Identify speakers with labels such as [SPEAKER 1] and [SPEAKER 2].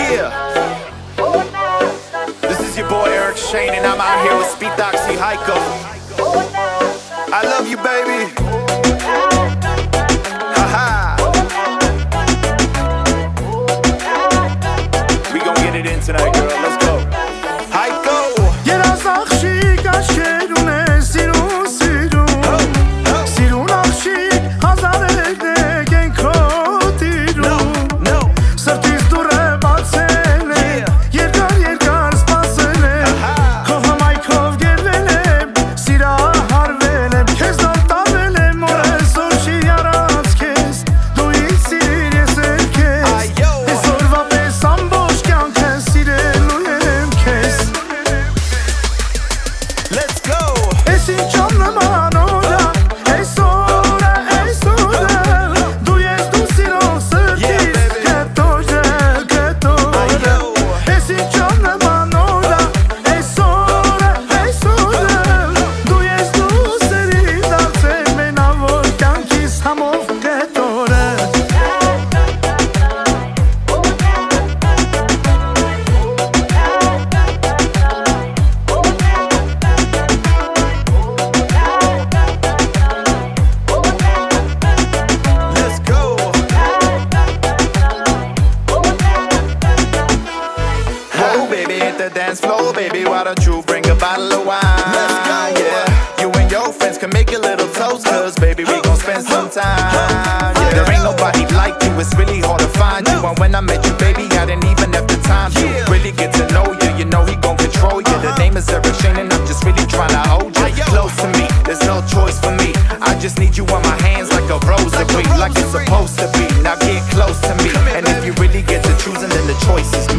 [SPEAKER 1] Yeah. This is your boy Eric Shane, and I'm out here with Speed Doxy Heiko. I love you, baby. Haha. We gon' get it in tonight, girl. Let's go. Heiko.
[SPEAKER 2] Երազ աղշիկ աշկեր ունես սիրուն սիրուն Սիրուն աղշիկ հազարեք դեգենք քո տիրում Սրտից դուր է բացել եմ Երկար երկար սպասել եմ Քո հմայքով գերվել եմ Սիրահարվել եմ Քեզ նոր տարվել եմ Օրեսօր չի արած քեզ Դու ինձ սիրիր ես էլ քեզ Այսօրվա պես ամբողջ կյանքը սիրելու եմ քեզ
[SPEAKER 1] Let's go.
[SPEAKER 2] Esi canım ora, esora, esora. Du yes du siro sırtis, ketoje, ketoje. Esi canım ora, esora, esora. Du yes du siri da semena volkan kis hamov ketore.
[SPEAKER 1] Let's go. Oh, baby, hit the dance floor, baby. Why don't you bring a bottle of wine? Let's go. Yeah, you and your friends can make a little toast, cause baby, we gon' spend some time. Yeah, there ain't nobody like you, it's really hard to find you. And when I met you, baby, I didn't even have the time to really get to know you. You know he gon' control you. The name is Eric Shane, and I'm just really trying to hold you close to me. There's no choice for me. I just need you on my hands like a rosary, like it's supposed to be. Now get close to me, and if you really get to choosing, then the choice is me.